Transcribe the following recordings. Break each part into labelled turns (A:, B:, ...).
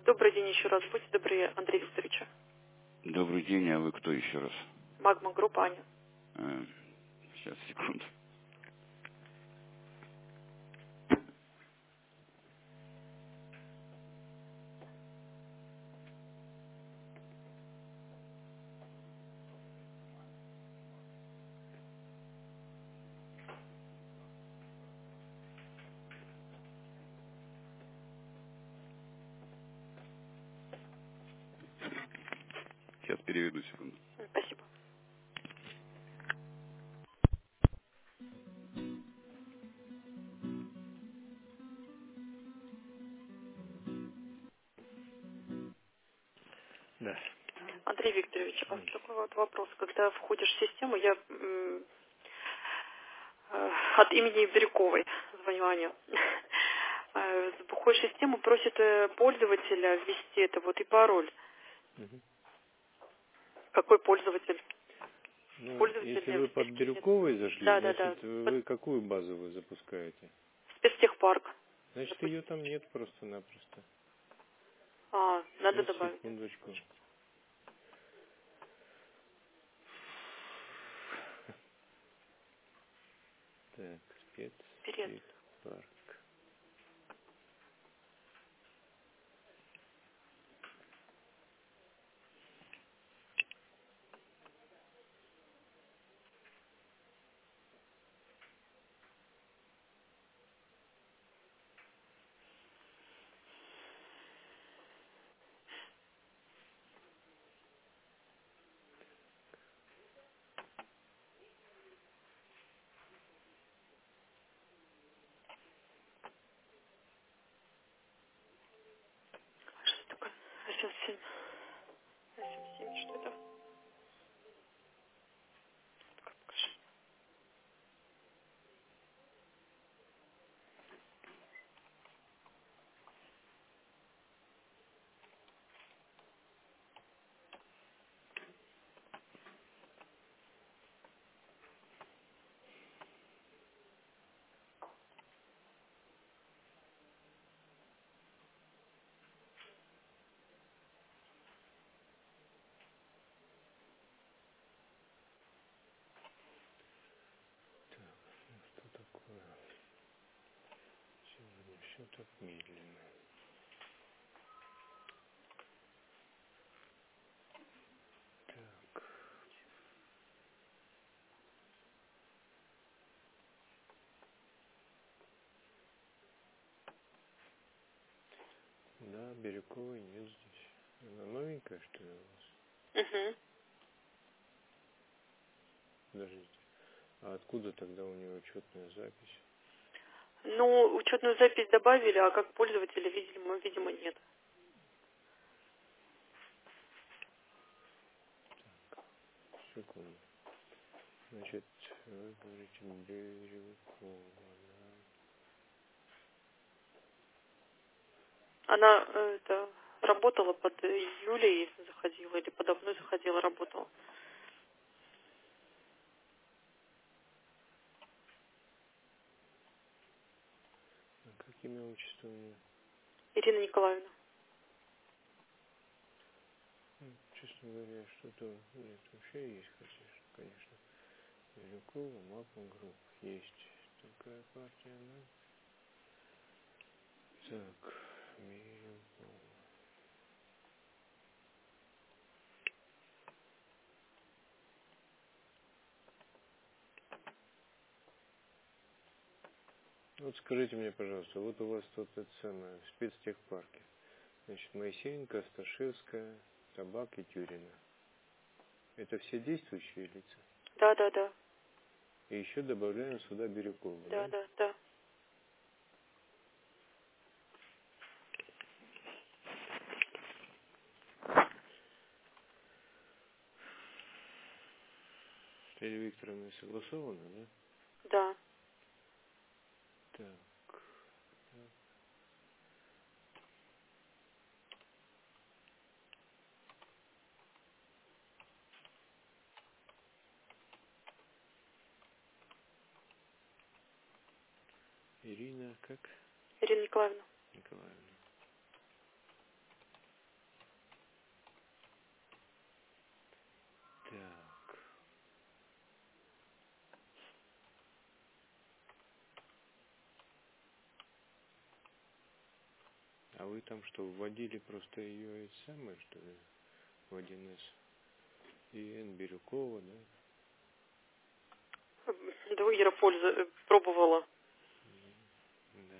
A: Добрый день еще раз. Будьте добры, Андрей Викторович.
B: Добрый день, а вы кто еще раз?
A: Магма группа Аня.
B: Сейчас, секунду. Сейчас переведу, секунду.
A: Спасибо.
C: Да.
A: Андрей Викторович, а вот такой вот вопрос. Когда входишь в систему, я от имени Бирюковой звоню Ане. Входишь в систему, просит пользователя ввести это вот и пароль.
C: Угу.
A: Какой пользователь?
C: Ну,
A: Пользователь
C: если
A: мне
C: вы под
A: ввести нет.
C: Бирюковой зашли,
A: Да.
C: значит, вы какую базу вы запускаете?
A: Спецтехпарк.
C: Значит, ее там нет просто-напросто.
A: Надо
C: Сейчас,
A: добавить.
C: секундочку. Так,
A: Вперед.
C: спецтехпарк.
A: Что такое? 87. 87, что это? Покажи.
C: Что такое? Сегодня все так медленно. Так, да, Бирюковой нет здесь. Она новенькая, что ли, у вас?
A: Угу.
C: Подождите. А откуда тогда у нее учетная запись?
A: Ну, учетную запись добавили, а как пользователя, видимо, нет.
C: Секунду. Значит, вы говорите Бирюкова, да?
A: Она работала под Юлей, заходила, или подо мной заходила, работала.
C: А как имя, отчество у нее?
A: Ирина Николаевна.
C: Честно говоря, что-то нет, вообще есть, конечно. Бирюкова, Магма групп. Есть такая партия, да? Так, Бирюкова. Вот скажите мне, пожалуйста, вот у вас тут это самое, в спецтехпарке. Значит, Моисеенко, Асташевская, Табак и Тюрина. Это все действующие лица?
A: Да.
C: И еще добавляем сюда Бирюкову, да?
A: Да.
C: С Лилией Викторовной согласовано, да?
A: Да.
C: Так. Ирина, как?
A: Ирина Николаевна.
C: Николаевна. А вы там что, вводили просто ее это самое, что ли, в 1С? И Н. Бирюкова, да?
A: Да, Ира пробовала.
C: Да.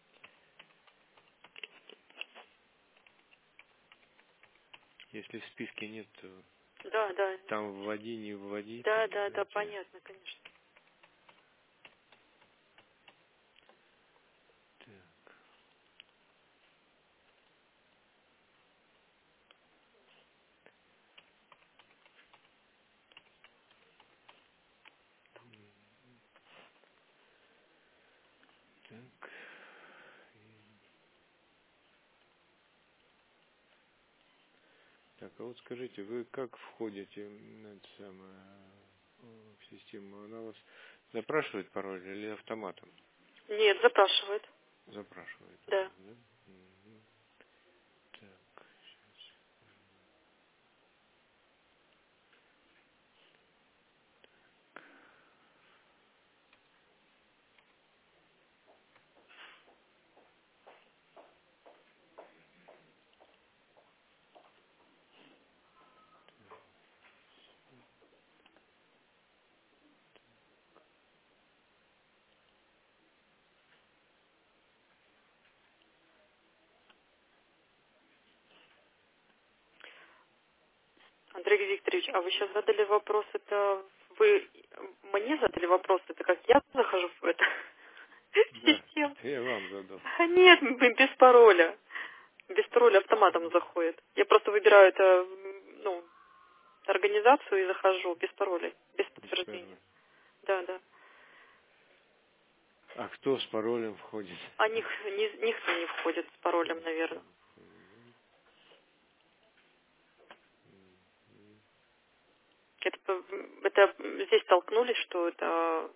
C: Если в списке нет, то
A: Да.
C: там вводи, не вводи,
A: Да,
C: понимаете?
A: понятно, конечно.
C: Так. Так. Так, а вот скажите, вы как входите на это самое, в систему? Она вас запрашивает пароль или автоматом?
A: Нет, запрашивает.
C: Запрашивает у
A: Да.
C: вас, да? Мгм. Так, сейчас.
A: Андрей Викторович, а вы сейчас задали вопрос, это вы мне задали вопрос, это как я захожу в это в
C: Да,
A: систему?
C: это я вам задал.
A: А нет, без пароля. Без пароля автоматом заходит. Я просто выбираю это, организацию и захожу без пароля, без
C: Без
A: подтверждения.
C: пароля.
A: Да.
C: А кто с паролем входит?
A: А никто не входит с паролем, наверное. Это здесь столкнулись, что это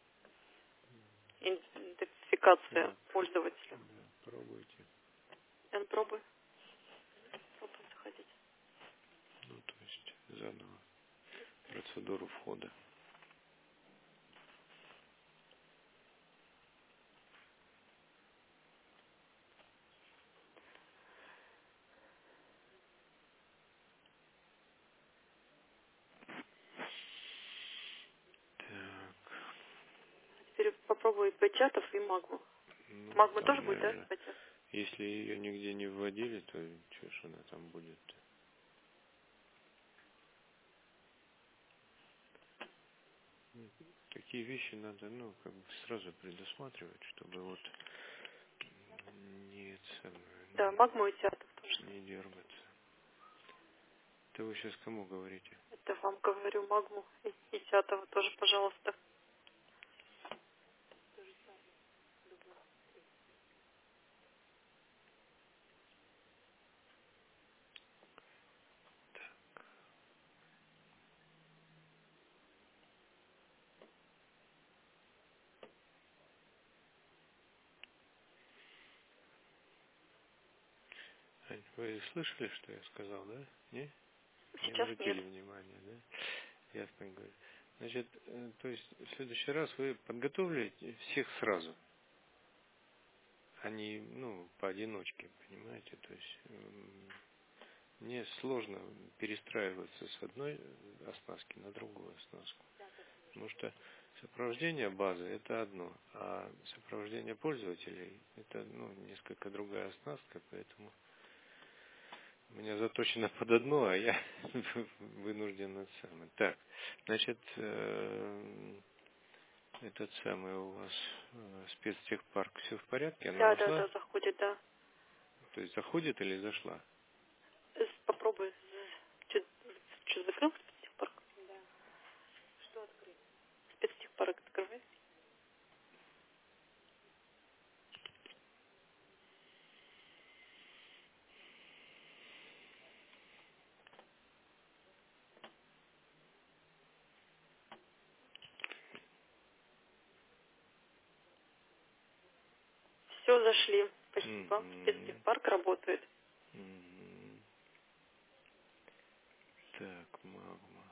A: идентификация
C: Так,
A: пользователя.
C: да, пробуйте.
A: Пробуй заходить.
C: Ну, то есть заново процедуру входа. Так,
A: Теперь попробуй печатов и магму.
C: ну,
A: Магма
C: там,
A: тоже будет, да?
C: наверное,
A: Печат?
C: если ее нигде не вводили, то что ж она там будет? Такие вещи надо, как бы сразу предусматривать, чтобы вот не это самое,
A: Да, магму и театр тоже.
C: не дергаться. Это вы сейчас кому говорите?
A: Это вам говорю, магму и театр тоже, пожалуйста.
C: Ань, вы слышали, что я сказал, да? Не? Не
A: Сейчас нет.
C: обратили внимания, да? Ясно говорю. Значит, то есть в следующий раз вы подготовили всех сразу, а не, поодиночке, понимаете? То есть мне сложно перестраиваться с одной оснастки на другую оснастку. Потому что сопровождение базы это одно, а сопровождение пользователей это несколько другая оснастка, поэтому у меня заточено под одно, а я вынужден это самое. Так, значит, этот самый у вас спецтехпарк все в порядке? Она
A: Да,
C: зашла?
A: заходит, да.
C: То есть заходит или зашла?
A: Попробуй. Что, закрыл спецтехпарк? Спецтехпарк открывай. Все, зашли. Спасибо.
C: Мгм.
A: Спецтехпарк работает.
C: Мгм. Так, магма.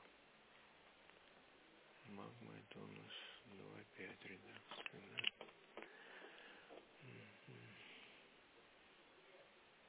C: Магма это у нас 2.5 редакция, да? Мгм.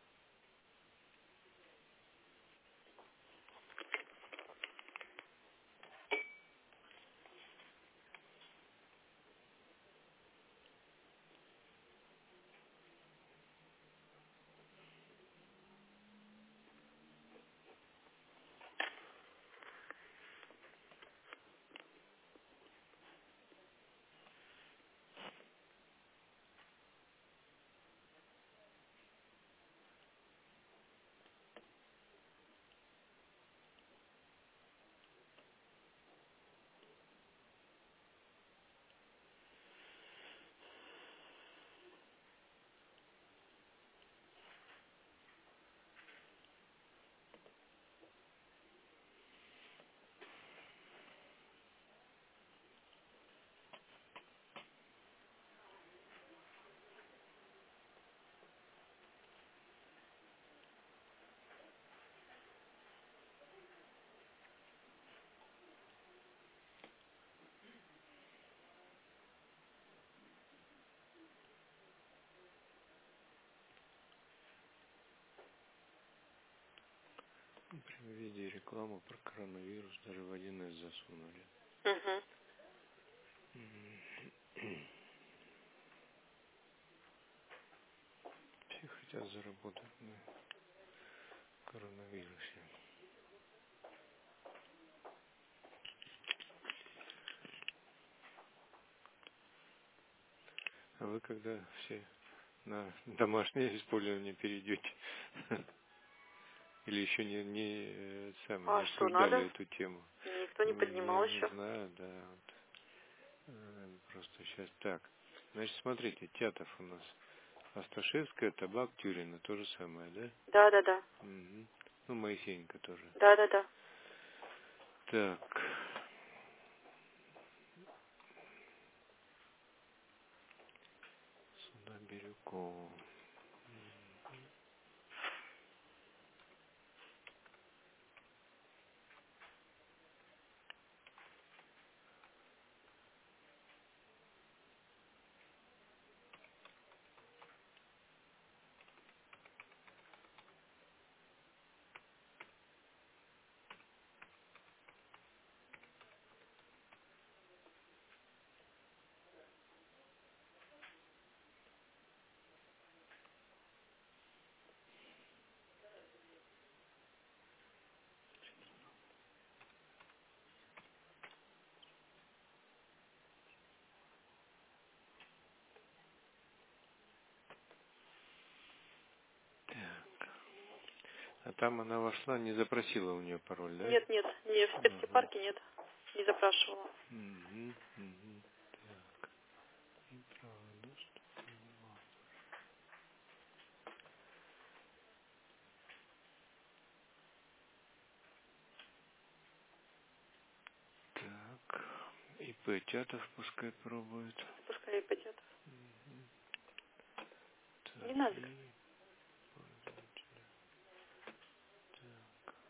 C: Прям в виде рекламы про коронавирус даже в 1С засунули.
A: Угу.
C: Все хотят заработать на коронавирусе. А вы когда все на домашнее использование перейдете? Или еще не
A: А что,
C: обсуждали
A: надо?
C: эту тему?
A: Никто не
C: Ну, я
A: поднимал
C: не
A: еще.
C: знаю, да. Вот. Просто сейчас так. Значит, смотрите, Тятов у нас. Асташевская, Табак, Тюрина. То же самое, да?
A: Да.
C: Угу. Ну, Моисеенко тоже.
A: Да.
C: Так. Сюда Бирюкова. А там она вошла, не запросила у нее пароль, да?
A: Нет, не в
C: Ага.
A: спецпарке нет. Не запрашивала.
C: Угу. Так. И право доступа. Так. ИП Тятов пускай пробует.
A: Пускай и пойдет. Не
C: Так.
A: надо.
C: И пользователя. Так.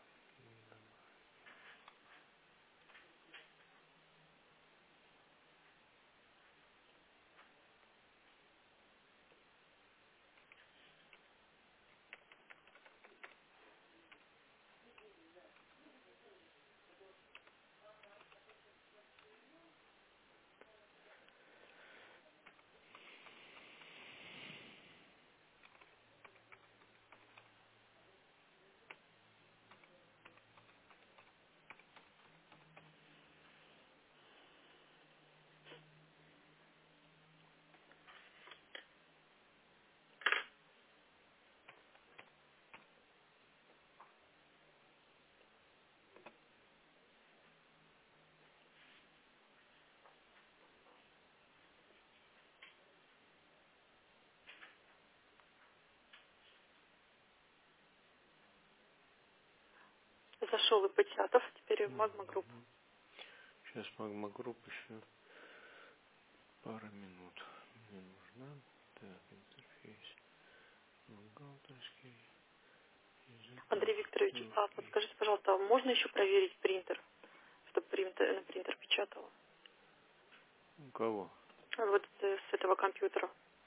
A: Зашел и Патятов, теперь в Магма Групп.
C: Сейчас магмагрупп еще пара минут. Мне нужна. Так, интерфейс. Бухгалтерский. Язык
A: Андрей Викторович, а
C: русский.
A: подскажите, пожалуйста, а можно еще проверить принтер, чтобы на принтер печатало?
C: У кого?
A: Вот с этого компьютера.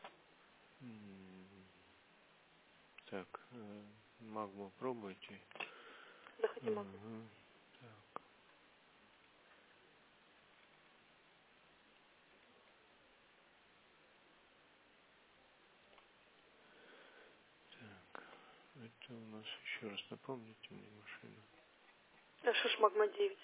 C: М, Так, магму пробуйте.
A: Заходи, Магма.
C: Ага. Так, так. Это у нас еще раз напомните мне машину.
A: А что ж Магма 9?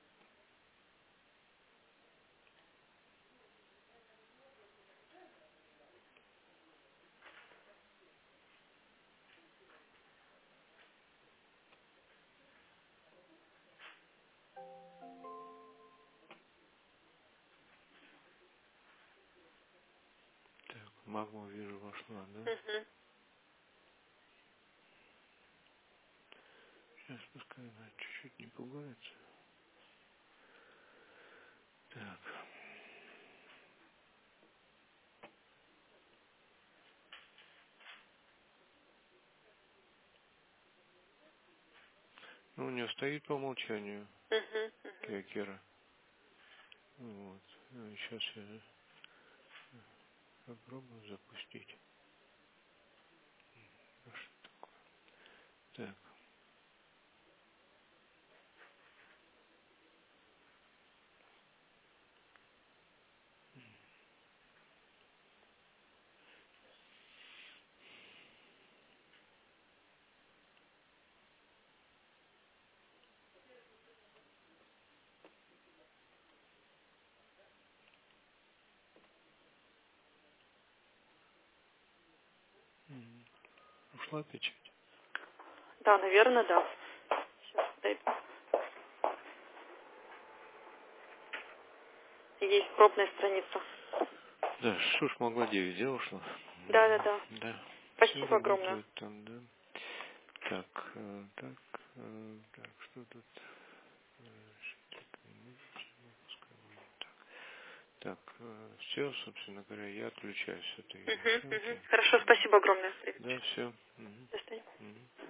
C: Так, магму вижу вошла, да?
A: Угу.
C: Сейчас пускай она чуть-чуть не пугается. Так. Ну, у нее стоит по умолчанию
A: Угу.
C: Киакера. Вот. Сейчас я попробую запустить. Ну, что такое? Так. пришла печать?
A: Да, наверное, да. Сейчас дойду. Есть пробная страница.
C: Да, что ж могла 9 сделал, что?
A: Да, да, да.
C: Да. Все
A: Спасибо огромное.
C: работает там, да. Так, так, что тут? Так, все, собственно говоря, я отключаюсь от этой
A: Угу,
C: машинки.
A: угу. Хорошо, спасибо огромное.
C: Да, все.
A: До свидания.
C: Угу.